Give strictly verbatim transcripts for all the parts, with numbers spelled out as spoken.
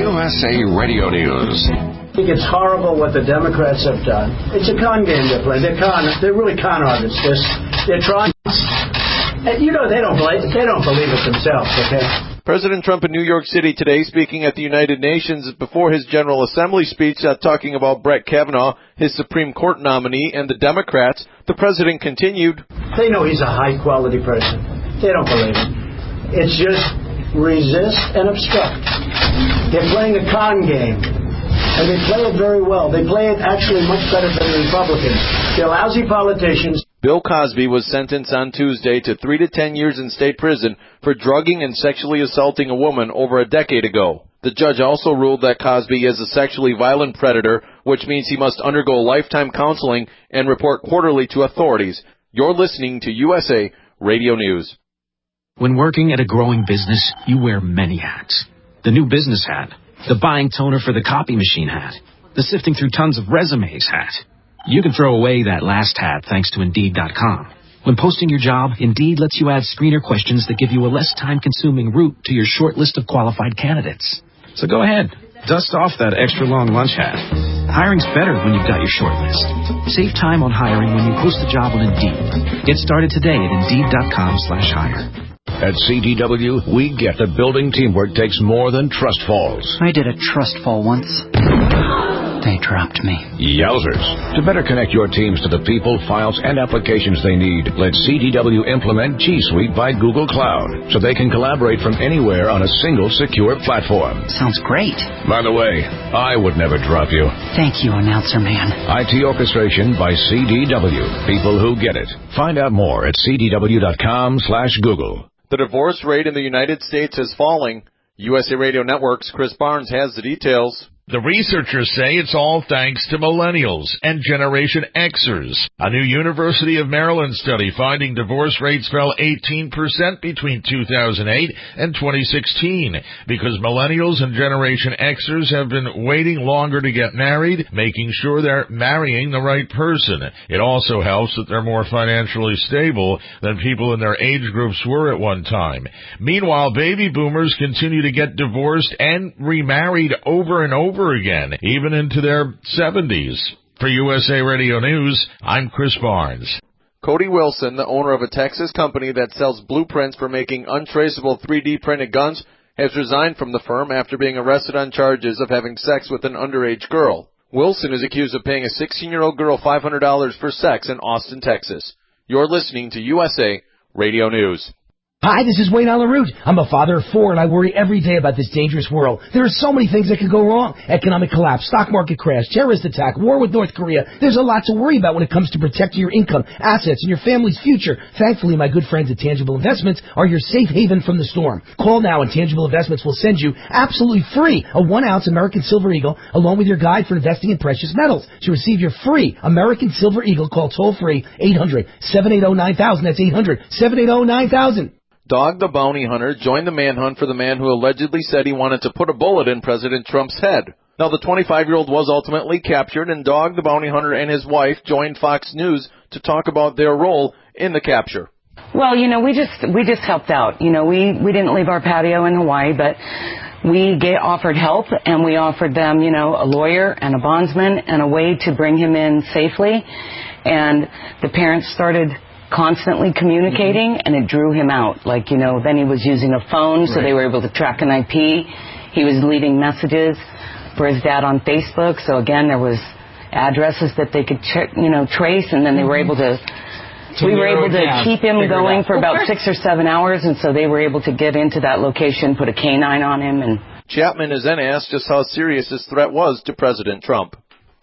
U S A Radio News. I think it's horrible what the Democrats have done. It's a con game they're playing. They're con. They're really con artists. They're, they're trying. And you know they don't believe. They don't believe it themselves. Okay. President Trump in New York City today, speaking at the United Nations before his General Assembly speech, uh, talking about Brett Kavanaugh, his Supreme Court nominee, and the Democrats. The president continued. They know he's a high-quality person. They don't believe it. It's just resist and obstruct. They're playing a con game. And they play it very well. They play it actually much better than the Republicans. They're lousy politicians. Bill Cosby was sentenced on Tuesday to three to ten years in state prison for drugging and sexually assaulting a woman over a decade ago. The judge also ruled that Cosby is a sexually violent predator, which means he must undergo lifetime counseling and report quarterly to authorities. You're listening to U S A Radio News. When working at a growing business, you wear many hats. The new business hat, the buying toner for the copy machine hat, the sifting through tons of resumes hat. You can throw away that last hat thanks to Indeed dot com. When posting your job, Indeed lets you add screener questions that give you a less time-consuming route to your short list of qualified candidates. So go ahead, dust off that extra long lunch hat. Hiring's better when you've got your short list. Save time on hiring when you post a job on Indeed. Get started today at Indeed dot com slash hire. At C D W, we get that building teamwork takes more than trust falls. I did a trust fall once. They dropped me. Yowzers. To better connect your teams to the people, files, and applications they need, let C D W implement G Suite by Google Cloud so they can collaborate from anywhere on a single secure platform. Sounds great. By the way, I would never drop you. Thank you, announcer man. I T orchestration by C D W. People who get it. Find out more at C D W dot com slash Google. The divorce rate in the United States is falling. U S A Radio Network's Chris Barnes has the details. The researchers say it's all thanks to millennials and Generation Xers. A new University of Maryland study finding divorce rates fell eighteen percent between two thousand eight and twenty sixteen because millennials and Generation Xers have been waiting longer to get married, making sure they're marrying the right person. It also helps that they're more financially stable than people in their age groups were at one time. Meanwhile, baby boomers continue to get divorced and remarried over and over again, even into their seventies. For U S A Radio News, I'm Chris Barnes. Cody Wilson, the owner of a Texas company that sells blueprints for making untraceable three D printed guns, has resigned from the firm after being arrested on charges of having sex with an underage girl. Wilson is accused of paying a sixteen-year-old girl five hundred dollars for sex in Austin, Texas. You're listening to U S A Radio News. Hi, this is Wayne Allyn Root. I'm a father of four, and I worry every day about this dangerous world. There are so many things that could go wrong. Economic collapse, stock market crash, terrorist attack, war with North Korea. There's a lot to worry about when it comes to protecting your income, assets, and your family's future. Thankfully, my good friends at Tangible Investments are your safe haven from the storm. Call now, and Tangible Investments will send you absolutely free a one-ounce American Silver Eagle, along with your guide for investing in precious metals. To receive your free American Silver Eagle, call toll-free eight hundred, seven eight zero, nine thousand. That's eight hundred, seven eight zero, nine thousand. Dog the Bounty Hunter joined the manhunt for the man who allegedly said he wanted to put a bullet in President Trump's head. Now, the twenty-five-year-old was ultimately captured, and Dog the Bounty Hunter and his wife joined Fox News to talk about their role in the capture. Well, you know, we just we just helped out. You know, we, we didn't leave our patio in Hawaii, but we get, offered help, and we offered them, you know, a lawyer and a bondsman and a way to bring him in safely. And the parents started constantly communicating, and it drew him out. Like, you know, then he was using a phone, so right. They were able to track an I P. He was leaving messages for his dad on Facebook, so again, there was addresses that they could, ch- you know, trace, and then they were able to, so we were able to down, keep him going for about six or seven hours, and so they were able to get into that location, put a canine on him. And Chapman is then asked just how serious this threat was to President Trump.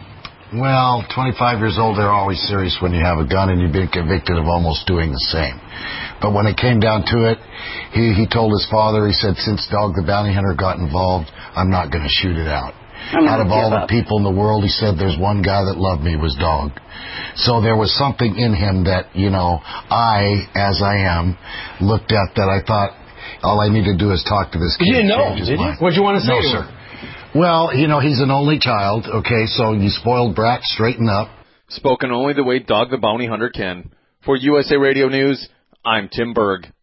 Well, twenty-five years old, they're always serious when you have a gun and you've been convicted of almost doing the same. But when it came down to it, he, he told his father, he said, since Dog the Bounty Hunter got involved, I'm not going to shoot it out. Out of all the people in the world, he said, there's one guy that loved me, was Dog. So there was something in him that, you know, I, as I am, looked at that I thought, all I need to do is talk to this kid. You didn't know, did you? What'd you want to say no, to sir. him? Well, you know, he's an only child, okay, so you spoiled brat, straighten up. Spoken only the way Dog the Bounty Hunter can. For U S A Radio News, I'm Tim Berg.